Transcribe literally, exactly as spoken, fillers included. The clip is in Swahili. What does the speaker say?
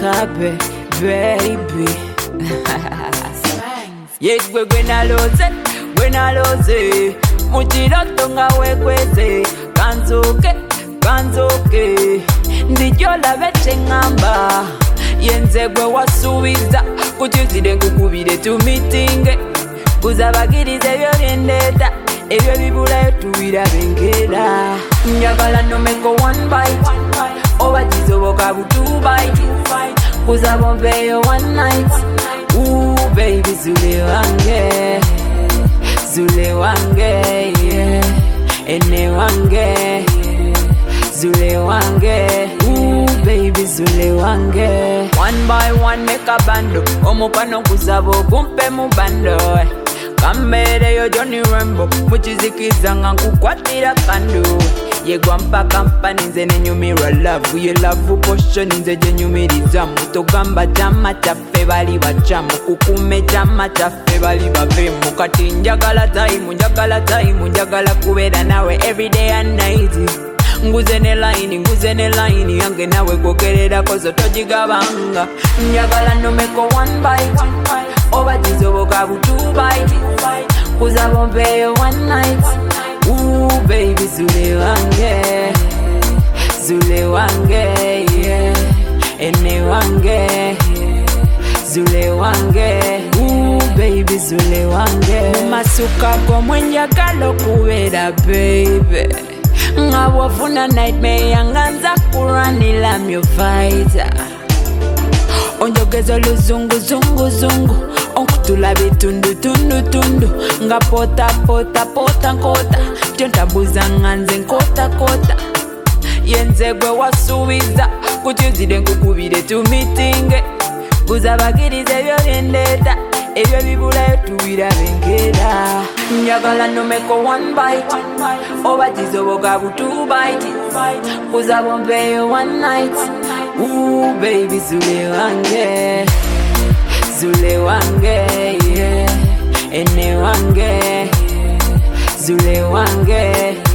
happy, baby. Yes, we when I lose it, when I lose it. Muchiroto nga wekweze, kanzoke, kanzoke. Ndijola veche ngamba, yenze gwe wasubiza. Kuchuzide nkukubide tumitinge, kuzabagirize ebyo byendeta, ebyo bibulayo tuwira bengera. Njagala nomeko one bite, oba kizoboka bu two bite, kuzabombeyo one night. Ooh baby zule wange, zule wange, yeah. Ene wange, zule wange. Ooh baby zule wange. One by one make a bando, omupano kuzabo kumpe mu bando. Kambere yo Johnny Rambo, muchizikiza nga nkukwatira kando. Yegwa mpaka mpani nze nenyumira love, ye love potion nze jenyumiriza. Mutogamba chama chaffe bali bachamu, kukume chama chaffe bali bavemu. Kati njagala time, njagala time, njagala kubeera nawe every day and night. Nguze ne line, nguze ne line, yange nawe kogerera kozo tojigabanga. Njagala nomeko one bite, oba kizoboka bu two bite, kuzabombeyo one night. Ooh baby zule wange, zule wange, yeah. Ene wange, zule wange. Ooh baby zule wange. Masuka go mwenjagala kubeera baby. Ngawafuna nightmare yanganza kuranila myo fighter. Onjogeza luzungu zungu zungu, onkutula bitundu tundu tundu. Nga pota pota pota nkota, jontabuza nganze nkota kota. Yenze gwe wasubiza, kuchuzide nkukubide tumitinge, kuzabagirize ebyo byendeta, ebyo bibulayo tuwira bengera. Njagala nomeko one bite, oba kizoboka bu two bite, kuzabombeyo one night. Ooh baby zule wange, zule wange, yeah. Ene wange, zule wange.